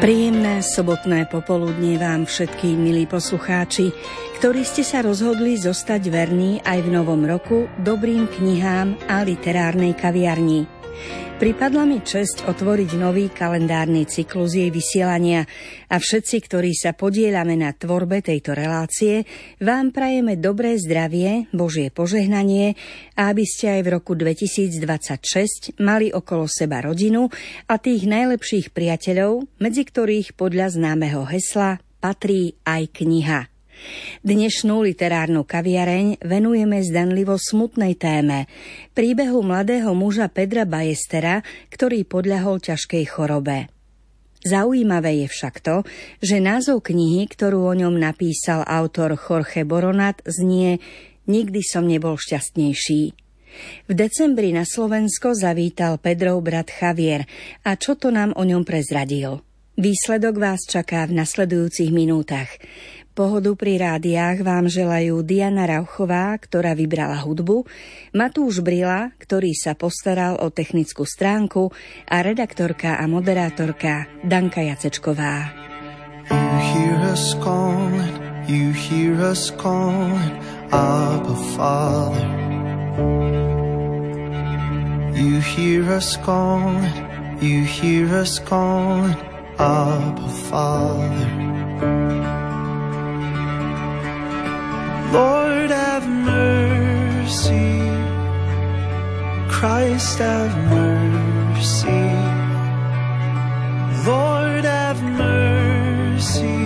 Príjemné sobotné popoludnie vám všetkým, milí poslucháči, ktorí ste sa rozhodli zostať verní aj v novom roku dobrým knihám a literárnej kaviarni. Pripadla mi česť otvoriť nový kalendárny cyklus jej vysielania a všetci, ktorí sa podieľame na tvorbe tejto relácie, vám prajeme dobré zdravie, Božie požehnanie a aby ste aj v roku 2026 mali okolo seba rodinu a tých najlepších priateľov, medzi ktorých podľa známeho hesla patrí aj kniha. Dnešnú literárnu kaviareň venujeme zdanlivo smutnej téme, príbehu mladého muža Pedra Ballestera, ktorý podľahol ťažkej chorobe. Zaujímavé je však to, že názov knihy, ktorú o ňom napísal autor Jorge Boronat, znie Nikdy som nebol šťastnejší. V decembri na Slovensko zavítal Pedrov brat Javier a čo to nám o ňom prezradil? Výsledok vás čaká v nasledujúcich minútach. Pohodu pri rádiách vám želajú Diana Rauchová, ktorá vybrala hudbu, Matúš Brila, ktorý sa postaral o technickú stránku a redaktorka a moderátorka Danka Jacečková. You hear us calling, Abba Father. You hear us calling, Abba Father. Lord have mercy, Christ have mercy, Lord have mercy,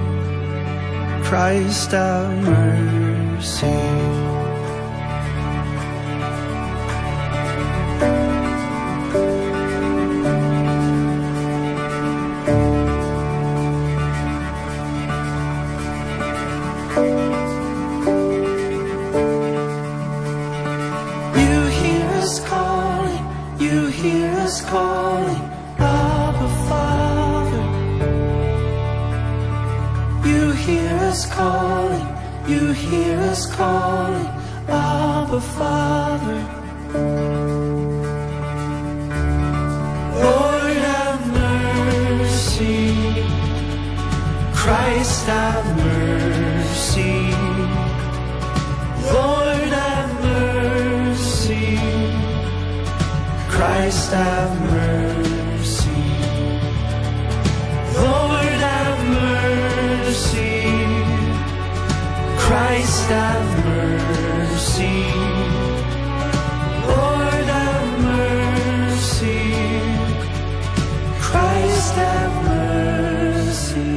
Christ have mercy. Calling, Abba Father. You hear us calling, Abba Father. Lord have mercy, Christ have mercy, Lord have mercy, Christ have mercy, Lord have mercy, Christ have mercy, Lord have mercy, Christ have mercy.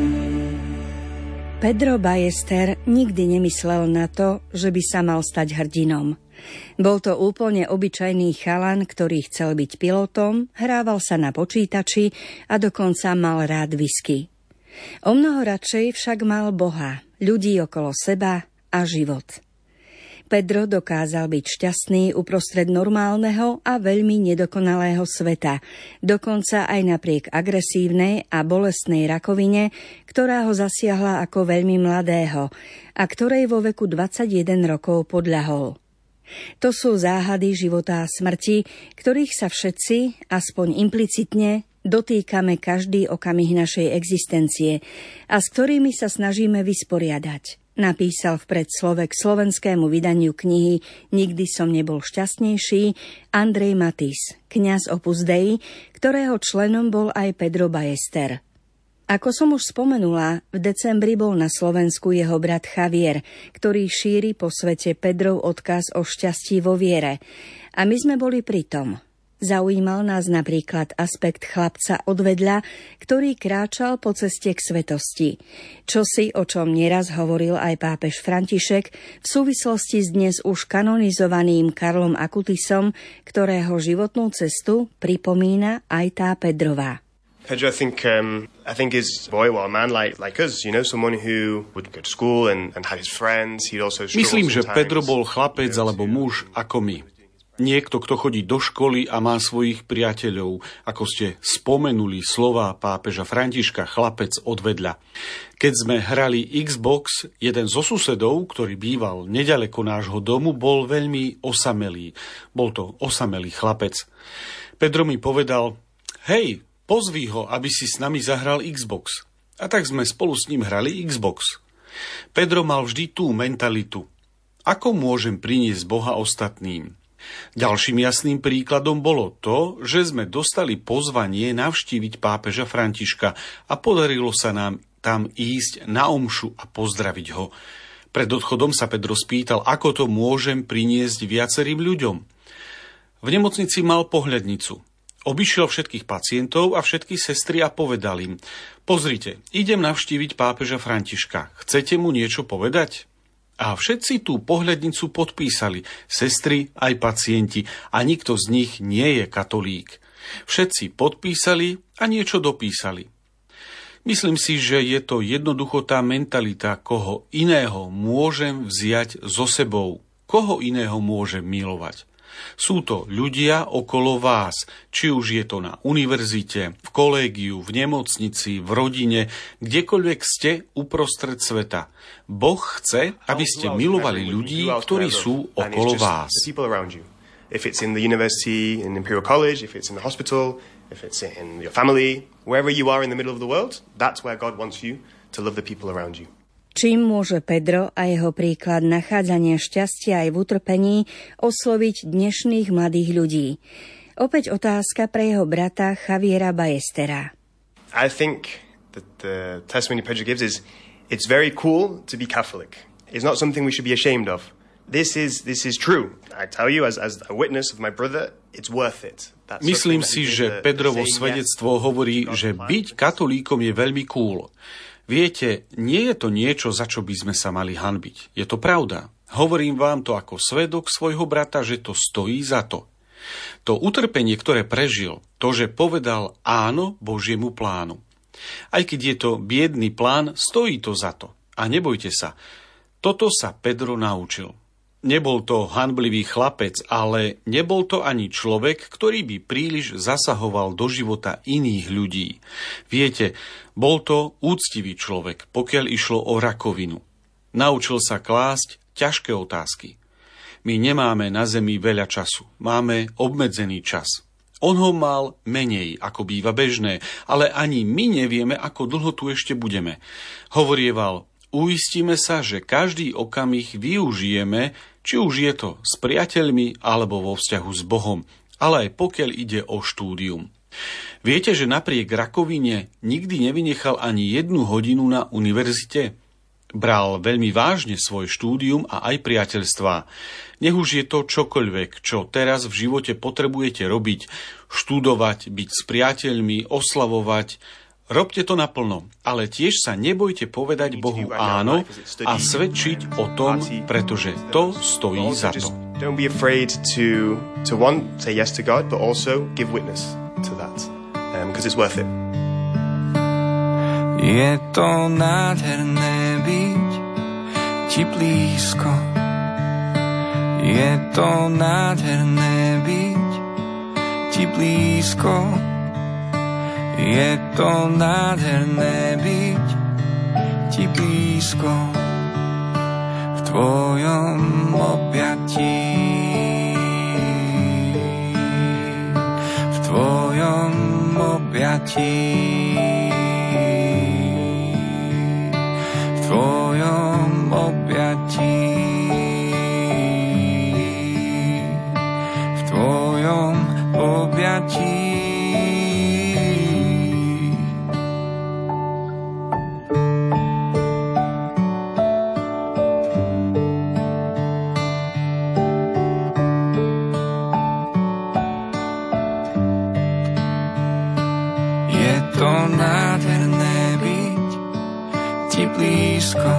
Pedro Ballester nikdy nemyslel na to, že by sa mal stať hrdinom. Bol to úplne obyčajný chalan, ktorý chcel byť pilotom, hrával sa na počítači a dokonca mal rád whisky. O mnoho radšej však mal Boha, ľudí okolo seba a život. Pedro dokázal byť šťastný uprostred normálneho a veľmi nedokonalého sveta, dokonca aj napriek agresívnej a bolestnej rakovine, ktorá ho zasiahla ako veľmi mladého a ktorej vo veku 21 rokov podľahol. To sú záhady života a smrti, ktorých sa všetci, aspoň implicitne, dotýkame každý okamih našej existencie a s ktorými sa snažíme vysporiadať, napísal v predslove k slovenskému vydaniu knihy Nikdy som nebol šťastnejší Andrej Matis, kňaz Opus Dei, ktorého členom bol aj Pedro Ballester. Ako som už spomenula, v decembri bol na Slovensku jeho brat Javier, ktorý šíri po svete Pedrov odkaz o šťastí vo viere. A my sme boli pri tom. Zaujímal nás napríklad aspekt chlapca odvedľa, ktorý kráčal po ceste k svetosti. Čosi, o čom nieraz hovoril aj pápež František v súvislosti s dnes už kanonizovaným Karlom Akutisom, ktorého životnú cestu pripomína aj tá Pedrová. Pedro, I think is a boy, well, a man like us, someone who would go to school and have his friends. He'd also struggle. Myslím, že Pedro bol chlapec alebo muž ako my. Niekto, kto chodí do školy a má svojich priateľov, ako ste spomenuli slova pápeža Františka, chlapec odvedľa. Keď sme hrali Xbox, jeden zo susedov, ktorý býval neďaleko nášho domu, bol veľmi osamelý. Bol to osamelý chlapec. Pedro mi povedal: hej, Pozví ho, aby si s nami zahral Xbox. A tak sme spolu s ním hrali Xbox. Pedro mal vždy tú mentalitu. Ako môžem priniesť Boha ostatným? Ďalším jasným príkladom bolo to, že sme dostali pozvanie navštíviť pápeža Františka a podarilo sa nám tam ísť na omšu a pozdraviť ho. Pred odchodom sa Pedro spýtal, ako to môžem priniesť viacerým ľuďom. V nemocnici mal pohľadnicu. Obišiel všetkých pacientov a všetky sestry a povedal im: pozrite, idem navštíviť pápeža Františka. Chcete mu niečo povedať? A všetci tú pohľadnicu podpísali, sestry aj pacienti, a nikto z nich nie je katolík. Všetci podpísali a niečo dopísali. Myslím si, že je to jednoducho tá mentalita, koho iného môžem vziať so sebou, koho iného môžem milovať. Sú to ľudia okolo vás, či už je to na univerzite, v kolégiu, v nemocnici, v rodine, kdekoľvek ste uprostred sveta. Boh chce, aby ste milovali ľudí, ktorí sú okolo vás. If it's in the university, in Imperial College, if it's in the hospital, if it's in your family, wherever you are in the middle of the world, that's where God wants you to love the people around you. Čím môže Pedro a jeho príklad nachádzania šťastia aj v utrpení osloviť dnešných mladých ľudí? Opäť otázka pre jeho brata Javiera Ballestera. I think that the testimony Pedro gives is it's very cool to be Catholic. It's not something we should be ashamed of. This is true. I tell you, as a witness of my brother, it's worth it. Myslím si, že Pedrovo svedectvo hovorí, že byť katolíkom je veľmi cool. Viete, nie je to niečo, za čo by sme sa mali hanbiť. Je to pravda. Hovorím vám to ako svedok svojho brata, že to stojí za to. To utrpenie, ktoré prežil, to, že povedal áno Božiemu plánu. Aj keď je to biedný plán, stojí to za to. A nebojte sa, toto sa Pedro naučil. Nebol to hanblivý chlapec, ale nebol to ani človek, ktorý by príliš zasahoval do života iných ľudí. Viete, bol to úctivý človek, pokiaľ išlo o rakovinu. Naučil sa klásť ťažké otázky. My nemáme na zemi veľa času, máme obmedzený čas. On ho mal menej, ako býva bežné, ale ani my nevieme, ako dlho tu ešte budeme. Hovorieval: uistíme sa, že každý okamih využijeme, či už je to s priateľmi alebo vo vzťahu s Bohom, ale aj pokiaľ ide o štúdium. Viete, že napriek rakovine nikdy nevynechal ani 1 hodinu na univerzite? Bral veľmi vážne svoj štúdium a aj priateľstvá. Nech už je to čokoľvek, čo teraz v živote potrebujete robiť, študovať, byť s priateľmi, oslavovať. Robte to naplno, ale tiež sa nebojte povedať Bohu áno a svedčiť o tom, pretože to stojí za to. Don't be afraid to say yes to God, but also give witness to that, because it's worth it. Je to nádherné byť ti blízko. Je to nádherné byť ti blízko. Je to nádherné byť ti blízko v tvojom objatí, v tvojom objatí, v tvojom objatí, v tvojom objatí. Blízko.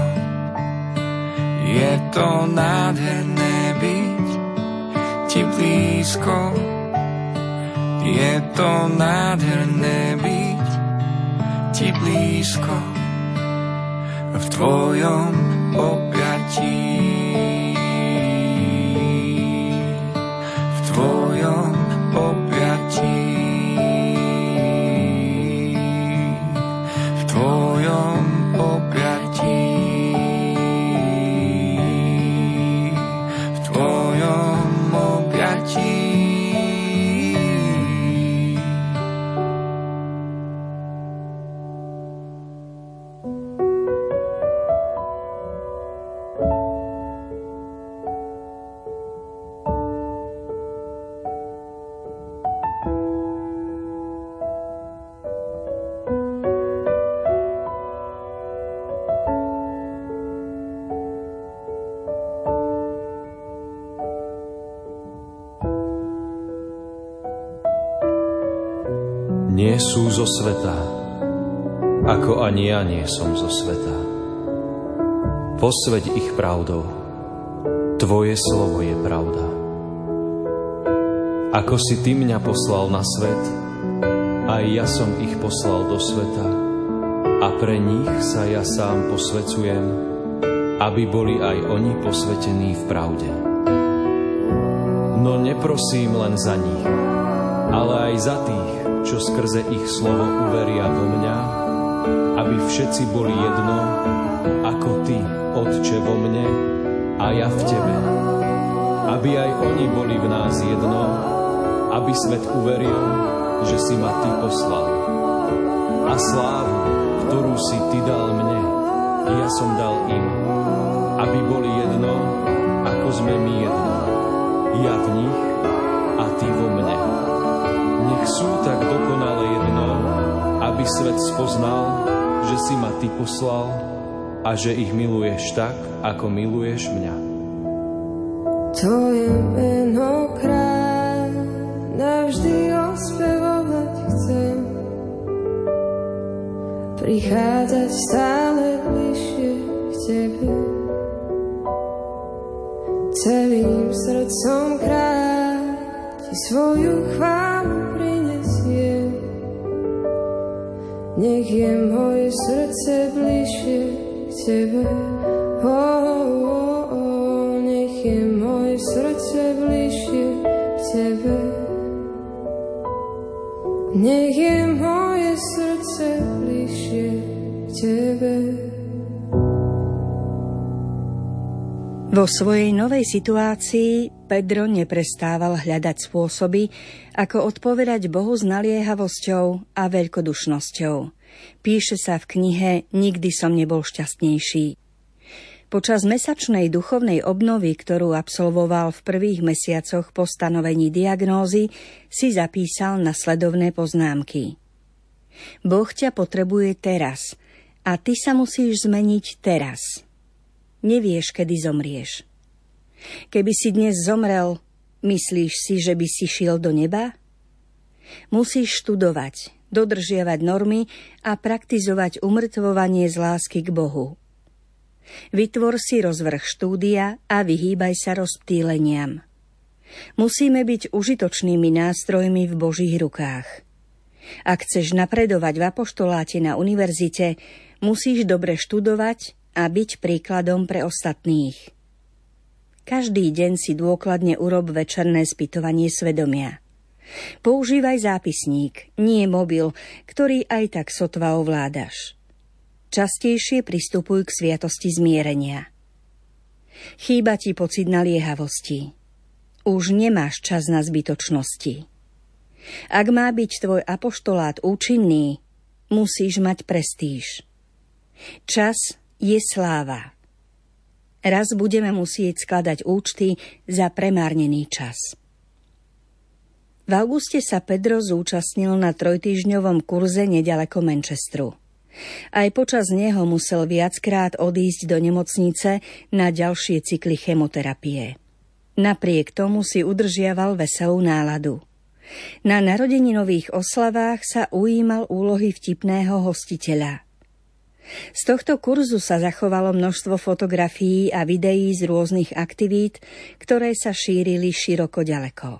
Je to nádherné byť ti blízko. Je to nádherné byť ti blízko v tvojom objatí, v tvojom objatí, v tvojom objatí, v tvojom objatí. Nie sú zo sveta, ako ani ja nie som zo sveta. Posväť ich pravdou, Tvoje slovo je pravda. Ako si Ty mňa poslal na svet, aj ja som ich poslal do sveta a pre nich sa ja sám posväcujem, aby boli aj oni posvätení v pravde. No neprosím len za nich, ale aj za tých, čo skrze ich slovo uveria vo mňa, aby všetci boli jedno, ako Ty, Otče, vo mne a ja v Tebe. Aby aj oni boli v nás jedno, aby svet uveril, že si ma Ty poslal. A slávu, ktorú si Ty dal mne, ja som dal im, aby boli jedno, ako sme my jedno. Ja v nich a Ty vo mne. Nech sú tak dokonale jedno, aby svet spoznal, že si ma Ty poslal a že ich miluješ tak, ako miluješ mňa. Tvoje meno kráľ navždy ospevovať chcem, prichádzať stále bližšie k Tebe. Celým srdcom kráľ Ti svoju chválu prinesiem. Nech je moje srdce bližšie k Tebe. Nech je moje srdce bližšie k Tebe. Nech je moje srdce bližšie k Tebe. Vo svojej novej situácii Pedro neprestával hľadať spôsoby, ako odpovedať Bohu s naliehavosťou a veľkodušnosťou. Píše sa v knihe Nikdy som nebol šťastnejší. Počas mesačnej duchovnej obnovy, ktorú absolvoval v prvých mesiacoch po stanovení diagnózy, si zapísal nasledovné poznámky. Boh ťa potrebuje teraz a ty sa musíš zmeniť teraz. Nevieš, kedy zomrieš. Keby si dnes zomrel, myslíš si, že by si šiel do neba? Musíš študovať, dodržiavať normy a praktizovať umŕtvovanie z lásky k Bohu. Vytvor si rozvrh štúdia a vyhýbaj sa rozptýleniam. Musíme byť užitočnými nástrojmi v Božích rukách. Ak chceš napredovať v apoštoláte na univerzite, musíš dobre študovať a byť príkladom pre ostatných. Každý deň si dôkladne urob večerné spytovanie svedomia. Používaj zápisník, nie mobil, ktorý aj tak sotva ovládaš. Častejšie pristupuj k sviatosti zmierenia. Chýba ti pocit naliehavosti. Už nemáš čas na zbytočnosti. Ak má byť tvoj apoštolát účinný, musíš mať prestíž. Čas je sláva. Raz budeme musieť skladať účty za premárnený čas. V auguste sa Pedro zúčastnil na 3-týždňovom kurze neďaleko Manchesteru. Aj počas neho musel viackrát odísť do nemocnice na ďalšie cykly chemoterapie. Napriek tomu si udržiaval veselú náladu. Na narodeninových oslavách sa ujímal úlohy vtipného hostiteľa. Z tohto kurzu sa zachovalo množstvo fotografií a videí z rôznych aktivít, ktoré sa šírili široko ďaleko.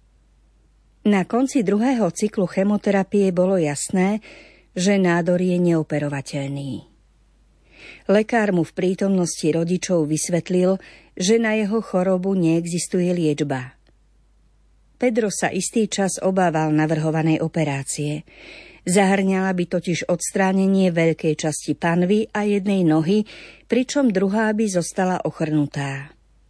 Na konci 2. cyklu chemoterapie bolo jasné, že nádor je neoperovateľný. Lekár mu v prítomnosti rodičov vysvetlil, že na jeho chorobu neexistuje liečba. Pedro sa istý čas obával navrhovanej operácie. Zahrňala by totiž odstránenie veľkej časti panvy a jednej nohy, pričom druhá by zostala ochrnutá.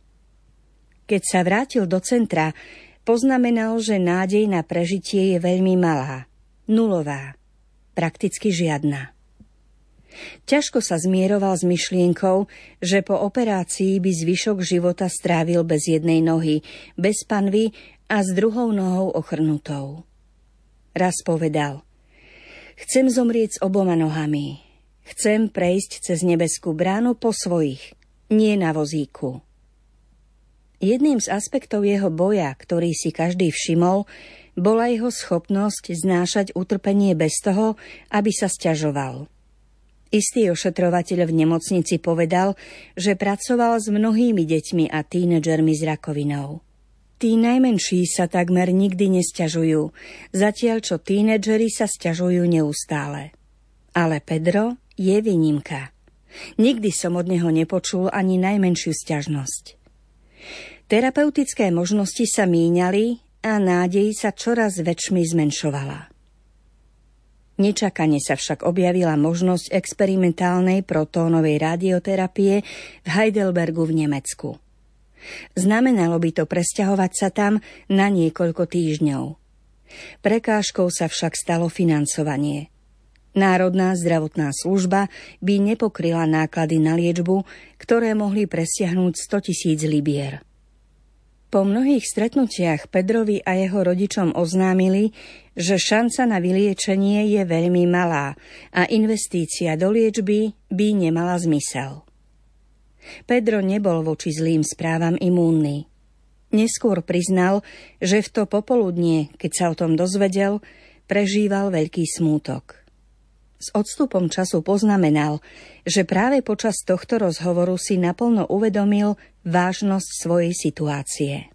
Keď sa vrátil do centra, poznamenal, že nádej na prežitie je veľmi malá, nulová, prakticky žiadna. Ťažko sa zmieroval s myšlienkou, že po operácii by zvyšok života strávil bez jednej nohy, bez panvy a s druhou nohou ochrnutou. Raz povedal: Chcem zomrieť s oboma nohami. Chcem prejsť cez nebeskú bránu po svojich, nie na vozíku. Jedným z aspektov jeho boja, ktorý si každý všimol, bola jeho schopnosť znášať utrpenie bez toho, aby sa sťažoval. Istý ošetrovateľ v nemocnici povedal, že pracoval s mnohými deťmi a tínedžermi s rakovinou. Tí najmenší sa takmer nikdy nesťažujú, zatiaľ čo tínedžeri sa sťažujú neustále. Ale Pedro je výnimka. Nikdy som od neho nepočul ani najmenšiu sťažnosť. Terapeutické možnosti sa míňali a nádej sa čoraz väčšmi zmenšovala. Nečakane sa však objavila možnosť experimentálnej protónovej radioterapie v Heidelbergu v Nemecku. Znamenalo by to presťahovať sa tam na niekoľko týždňov. Prekážkou sa však stalo financovanie. Národná zdravotná služba by nepokryla náklady na liečbu, ktoré mohli presiahnuť 100 000 libier. Po mnohých stretnutiach Pedrovi a jeho rodičom oznámili, že šanca na vyliečenie je veľmi malá a investícia do liečby by nemala zmysel. Pedro nebol voči zlým správam imúnny. Neskôr priznal, že v to popoludnie, keď sa o tom dozvedel, prežíval veľký smútok. S odstupom času poznamenal, že práve počas tohto rozhovoru si naplno uvedomil vážnosť svojej situácie.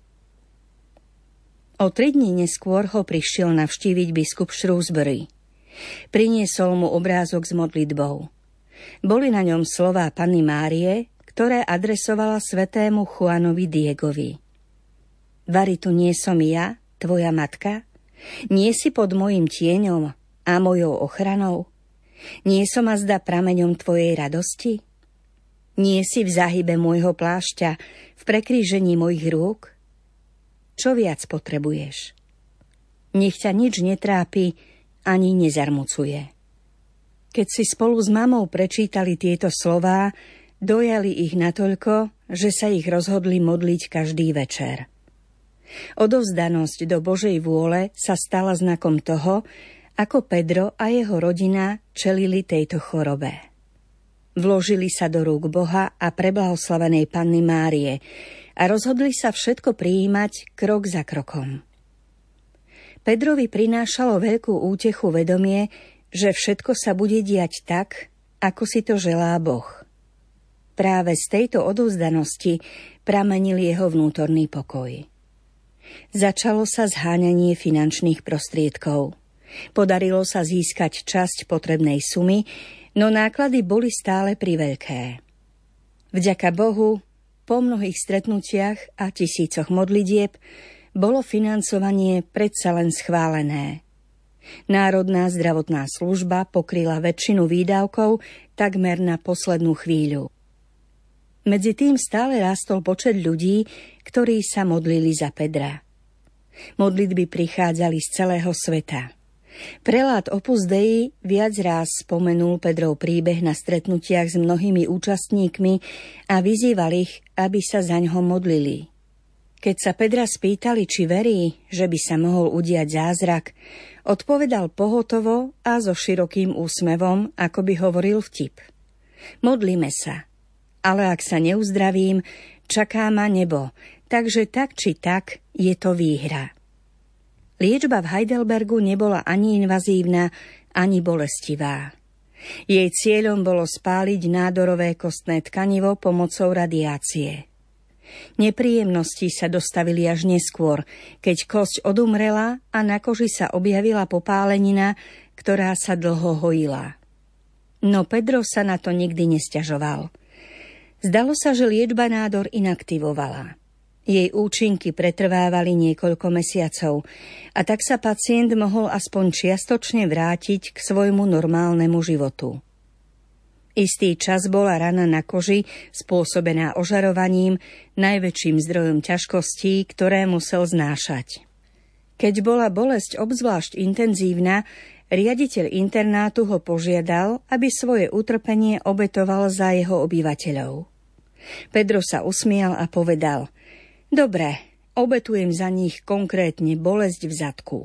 O 3 dní neskôr ho prišiel navštíviť biskup Shrewsbury. Priniesol mu obrázok s modlitbou. Boli na ňom slová Panny Márie, ktoré adresovala svätému Juanovi Diegovi. Vari tu nie som ja, tvoja matka? Nie si pod mojim tieňom a mojou ochranou? Nie som azda prameňom tvojej radosti? Nie si v záhybe môjho plášťa, v prekrížení mojich rúk? Čo viac potrebuješ? Nech ťa nič netrápi ani nezarmucuje. Keď si spolu s mamou prečítali tieto slová, dojali ich natoľko, že sa ich rozhodli modliť každý večer. Odovzdanosť do Božej vôle sa stala znakom toho, ako Pedro a jeho rodina čelili tejto chorobe. Vložili sa do rúk Boha a preblahoslavenej Panny Márie a rozhodli sa všetko prijímať krok za krokom. Pedrovi prinášalo veľkú útechu vedomie, že všetko sa bude diať tak, ako si to želá Boh. Práve z tejto odovzdanosti pramenil jeho vnútorný pokoj. Začalo sa zháňanie finančných prostriedkov. Podarilo sa získať časť potrebnej sumy, no náklady boli stále priveľké. Vďaka Bohu, po mnohých stretnutiach a tisícoch modlitieb, bolo financovanie predsa len schválené. Národná zdravotná služba pokryla väčšinu výdavkov takmer na poslednú chvíľu. Medzi tým stále rástol počet ľudí, ktorí sa modlili za Pedra. Modlitby prichádzali z celého sveta. Prelát Opus Dei viac ráz spomenul Pedrov príbeh na stretnutiach s mnohými účastníkmi a vyzýval ich, aby sa zaňho modlili. Keď sa Pedra spýtali, či verí, že by sa mohol udiať zázrak, odpovedal pohotovo a so širokým úsmevom, ako by hovoril vtip. Modlíme sa, ale ak sa neuzdravím, čaká ma nebo, takže tak či tak je to výhra. Liečba v Heidelbergu nebola ani invazívna, ani bolestivá. Jej cieľom bolo spáliť nádorové kostné tkanivo pomocou radiácie. Nepríjemnosti sa dostavili až neskôr, keď kosť odumrela a na koži sa objavila popálenina, ktorá sa dlho hojila. No Pedro sa na to nikdy nesťažoval. Zdalo sa, že liečba nádor inaktivovala. Jej účinky pretrvávali niekoľko mesiacov a tak sa pacient mohol aspoň čiastočne vrátiť k svojmu normálnemu životu. Istý čas bola rana na koži, spôsobená ožarovaním, najväčším zdrojom ťažkostí, ktoré musel znášať. Keď bola bolesť obzvlášť intenzívna, riaditeľ internátu ho požiadal, aby svoje utrpenie obetoval za jeho obyvateľov. Pedro sa usmial a povedal: Dobre, obetujem za nich konkrétne bolesť v zadku.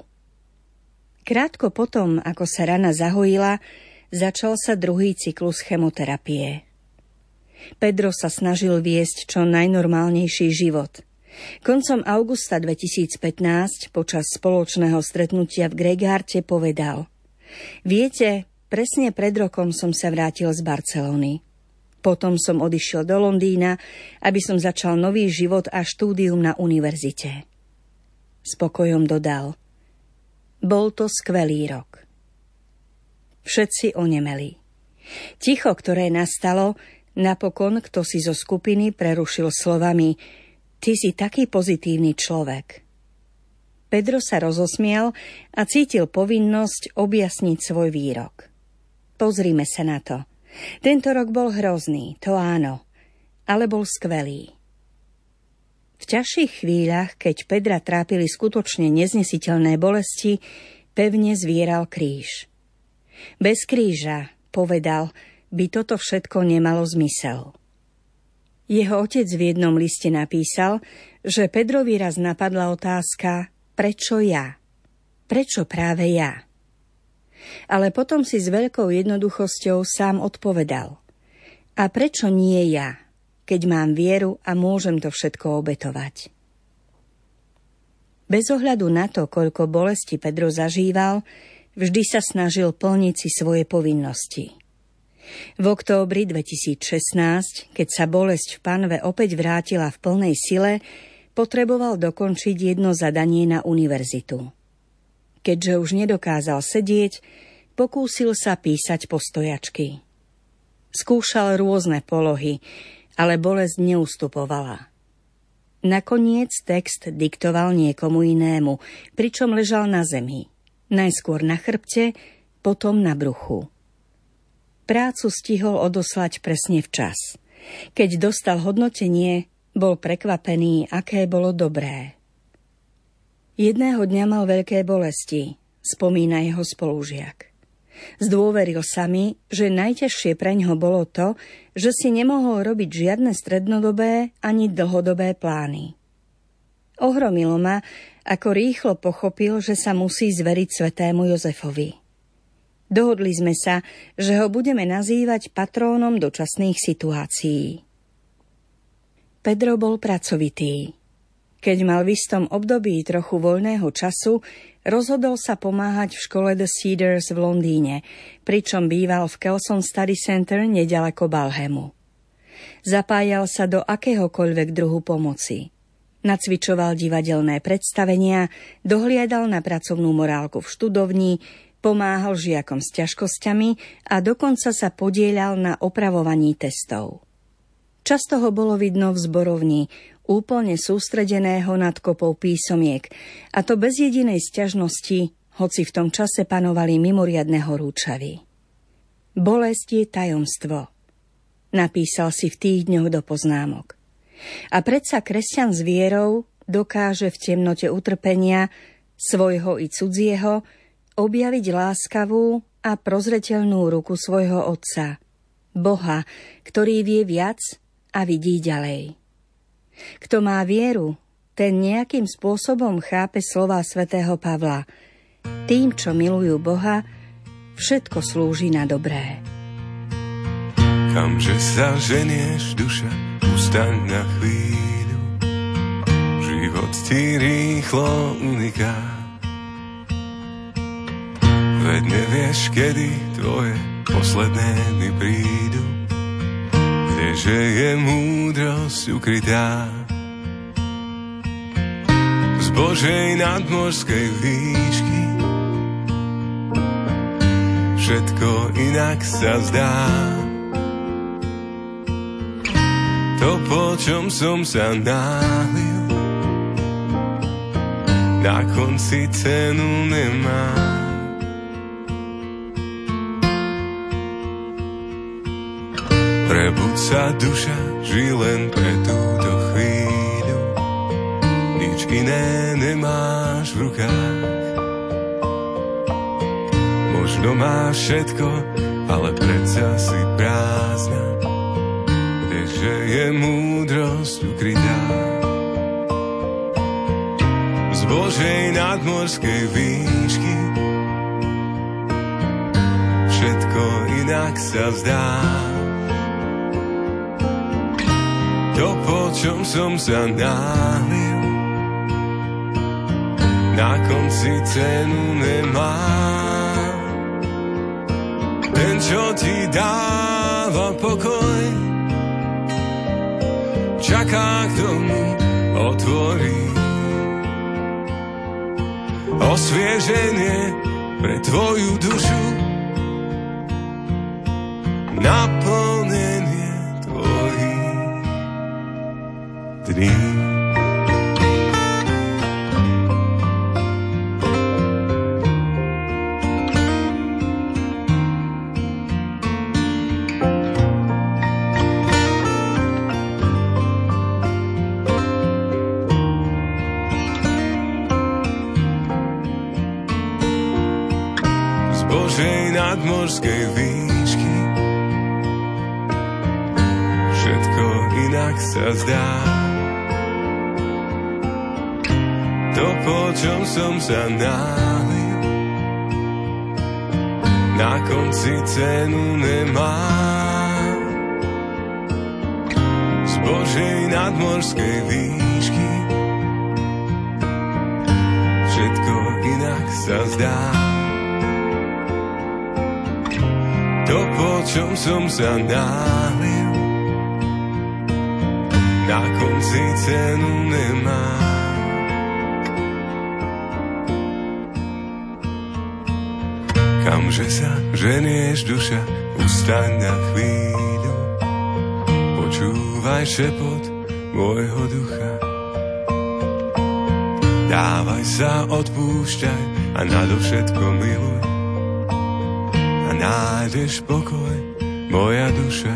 Krátko potom, ako sa rana zahojila, začal sa druhý cyklus chemoterapie. Pedro sa snažil viesť čo najnormálnejší život. Koncom augusta 2015 počas spoločného stretnutia v Gregarte povedal: Viete, presne pred rokom som sa vrátil z Barcelony. Potom som odišiel do Londýna, aby som začal nový život a štúdium na univerzite. Spokojom dodal: Bol to skvelý rok. Všetci onemeli. Ticho, ktoré nastalo, napokon kto si zo skupiny prerušil slovami: Ty si taký pozitívny človek. Pedro sa rozosmial a cítil povinnosť objasniť svoj výrok. Pozrime sa na to. Tento rok bol hrozný, to áno, ale bol skvelý. V ťažších chvíľach, keď Pedra trápili skutočne neznesiteľné bolesti, pevne zvieral kríž. Bez kríža, povedal, by toto všetko nemalo zmysel. Jeho otec v jednom liste napísal, že Pedrovi raz napadla otázka: prečo ja? Prečo práve ja? Ale potom si s veľkou jednoduchosťou sám odpovedal: a prečo nie ja, keď mám vieru a môžem to všetko obetovať? Bez ohľadu na to, koľko bolesti Pedro zažíval, vždy sa snažil plniť si svoje povinnosti. V októbri 2016, keď sa bolesť v panve opäť vrátila v plnej sile, potreboval dokončiť jedno zadanie na univerzitu. Keďže už nedokázal sedieť, pokúsil sa písať postojačky. Skúšal rôzne polohy, ale bolesť neustupovala. Nakoniec text diktoval niekomu inému, pričom ležal na zemi. Najskôr na chrbte, potom na bruchu. Prácu stihol odoslať presne včas. Keď dostal hodnotenie, bol prekvapený, aké bolo dobré. Jedného dňa mal veľké bolesti, spomína jeho spolužiak. Zdôveril sa mi, že najťažšie preňho bolo to, že si nemohol robiť žiadne strednodobé ani dlhodobé plány. Ohromilo ma, ako rýchlo pochopil, že sa musí zveriť svätému Jozefovi. Dohodli sme sa, že ho budeme nazývať patrónom dočasných situácií. Pedro bol pracovitý. Keď mal v istom období trochu voľného času, rozhodol sa pomáhať v škole The Cedars v Londýne, pričom býval v Kelson Study Center neďaleko Balhamu. Zapájal sa do akéhokoľvek druhu pomoci. Nacvičoval divadelné predstavenia, dohliadal na pracovnú morálku v študovni, pomáhal žiakom s ťažkosťami a dokonca sa podieľal na opravovaní testov. Často ho bolo vidno v zborovni, úplne sústredeného nad kopou písomiek, a to bez jedinej sťažnosti, hoci v tom čase panovali mimoriadne horúčavy. Bolesť je tajomstvo, napísal si v tých dňoch do poznámok. A predsa kresťan s vierou dokáže v temnote utrpenia, svojho i cudzieho, objaviť láskavú a prozreteľnú ruku svojho Otca, Boha, ktorý vie viac a vidí ďalej. Kto má vieru, ten nejakým spôsobom chápe slová svätého Pavla: tým, čo milujú Boha, všetko slúži na dobré. Kamže sa ženieš, duša, ustaň na chvíľu. Život ti rýchlo uniká. Veď nevieš, kedy tvoje posledné dny prídu. Kdeže je múdrosť ukrytá? Z Božej nadmorskej výšky všetko inak sa zdá. To, po čom som sa náhlil, na konci cenu nemá. Prebuď sa, duša, žij len pre túto chvíľu. Nič iné nemáš v rukách. Možno máš všetko, ale predsa si prázdna. Kdeže je múdrosť ukrytá? Z Božej nadmorskej výšky všetko inak sa zdá. To, po čom som sa náhlil, na konci cenu nemá. Ten, čo ti dáva pokoj, čaká, kto mu otvorí. Osvieženie pre tvoju dušu, naplnenie tvojich dní. Nadmorskej výšky všetko inak sa zdá. To, po čom som sa náhlil, na konci cenu nemá. Z Božej nadmorskej výšky všetko inak sa zdá. To, po čom som sa náhlil, na konci cenu nemá. Kamže sa ženieš, duša, ustaň na chvíľu, počúvaj šepot môjho ducha. Dávaj sa, odpúšťaj a nadovšetko miluj, nájdeš pokoj, moja duša.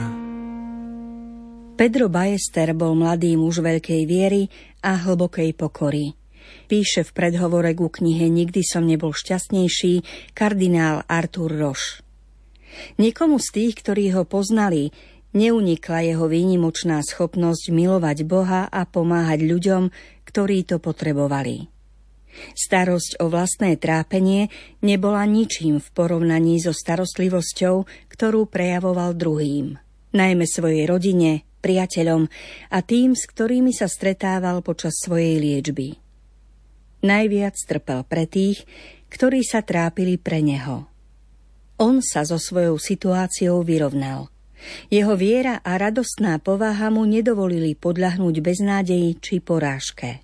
Pedro Ballester bol mladý muž veľkej viery a hlbokej pokory. Píše v predhovore ku knihe Nikdy som nebol šťastnejší kardinál Arthur Roche. Nikomu z tých, ktorí ho poznali, neunikla jeho výnimočná schopnosť milovať Boha a pomáhať ľuďom, ktorí to potrebovali. Starosť o vlastné trápenie nebola ničím v porovnaní so starostlivosťou, ktorú prejavoval druhým, najmä svojej rodine, priateľom a tým, s ktorými sa stretával počas svojej liečby. Najviac trpel pre tých, ktorí sa trápili pre neho. On sa so svojou situáciou vyrovnal. Jeho viera a radostná povaha mu nedovolili podľahnúť beznádeji či porážke.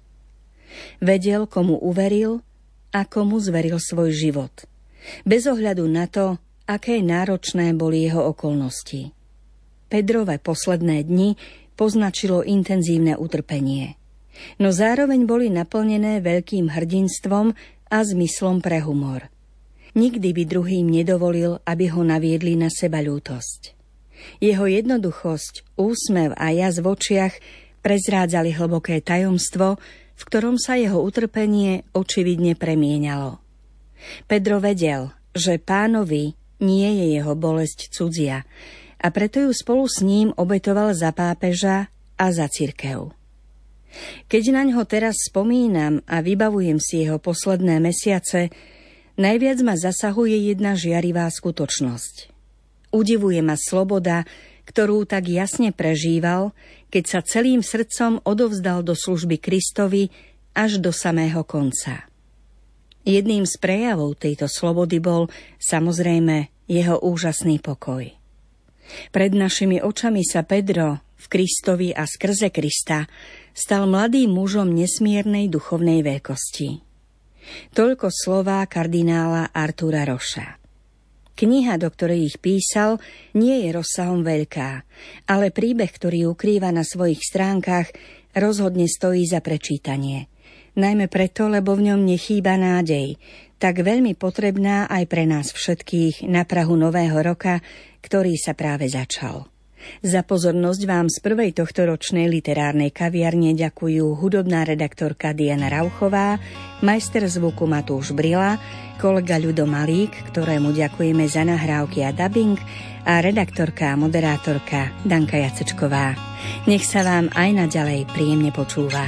Vedel, komu uveril a komu zveril svoj život, bez ohľadu na to, aké náročné boli jeho okolnosti. Pedrove posledné dni poznačilo intenzívne utrpenie, no zároveň boli naplnené veľkým hrdinstvom a zmyslom pre humor. Nikdy by druhým nedovolil, aby ho naviedli na sebaľútosť. Jeho jednoduchosť, úsmev a jas v očiach prezrádzali hlboké tajomstvo, v ktorom sa jeho utrpenie očividne premieňalo. Pedro vedel, že Pánovi nie je jeho bolesť cudzia a preto ju spolu s ním obetoval za pápeža a za cirkev. Keď naňho teraz spomínam a vybavujem si jeho posledné mesiace, najviac ma zasahuje jedna žiarivá skutočnosť. Udivuje ma sloboda, ktorú tak jasne prežíval, keď sa celým srdcom odovzdal do služby Kristovi až do samého konca. Jedným z prejavov tejto slobody bol, samozrejme, jeho úžasný pokoj. Pred našimi očami sa Pedro v Kristovi a skrze Krista stal mladým mužom nesmiernej duchovnej veľkosti. Toľko slová kardinála Artura Rocha. Kniha, do ktorej ich písal, nie je rozsahom veľká, ale príbeh, ktorý ukrýva na svojich stránkach, rozhodne stojí za prečítanie. Najmä preto, lebo v ňom nechýba nádej, tak veľmi potrebná aj pre nás všetkých na prahu nového roka, ktorý sa práve začal. Za pozornosť vám z prvej tohtoročnej literárnej kaviarne ďakujú hudobná redaktorka Diana Rauchová, majster zvuku Matúš Brila, kolega Ľudo Malík, ktorému ďakujeme za nahrávky a dabing, a redaktorka a moderátorka Danka Jacečková. Nech sa vám aj naďalej príjemne počúva.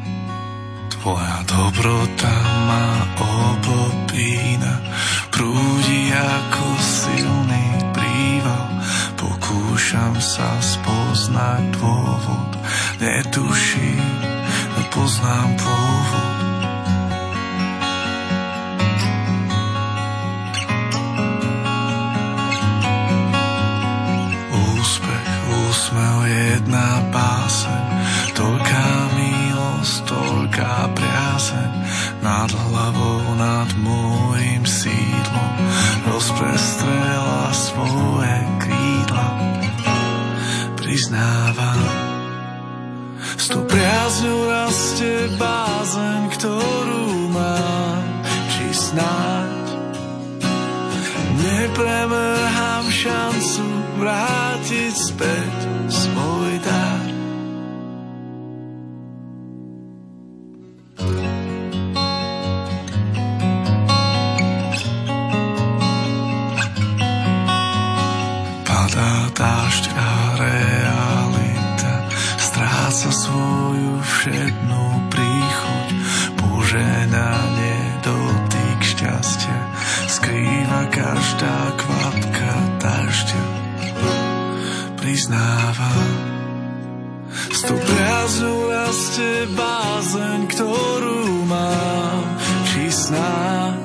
Tvoja dobrota ma obopína, prúdi ako silný príval. Pokúšam sa spoznať dôvod, netuším, nepoznám pôvod. Úspech, úsmev, jedna báseň, toľká milosť, toľká priazeň, nad hlavou, nad môjim sídlom rozprestrela svoje krídla. Priznávam, s tou priazňou rastie bázeň, ktorú mám, či snáď nepremrhám šancu vrátiť späť svoj dar. Dážď a realita stráca svoju všednú príchuť. Požehnanie, dotyk šťastia skrýva každá kvapka dažďa. Priznávam, s tou priazňou rastie bázeň, ktorú mám, či snáď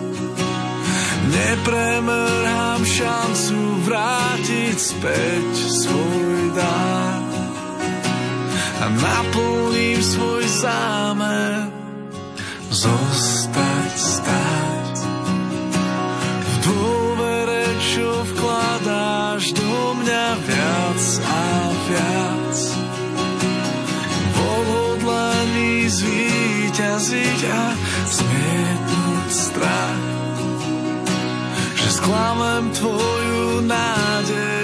nepremrhám šancu vrátiť späť svoj dar a naplním svoj zámer zostať stáť v dôvere, čo vkladáš do mňa viac a viac, v odhodlaní zvíťaziť a zmietnúť strach. Sklamem tvoju nádej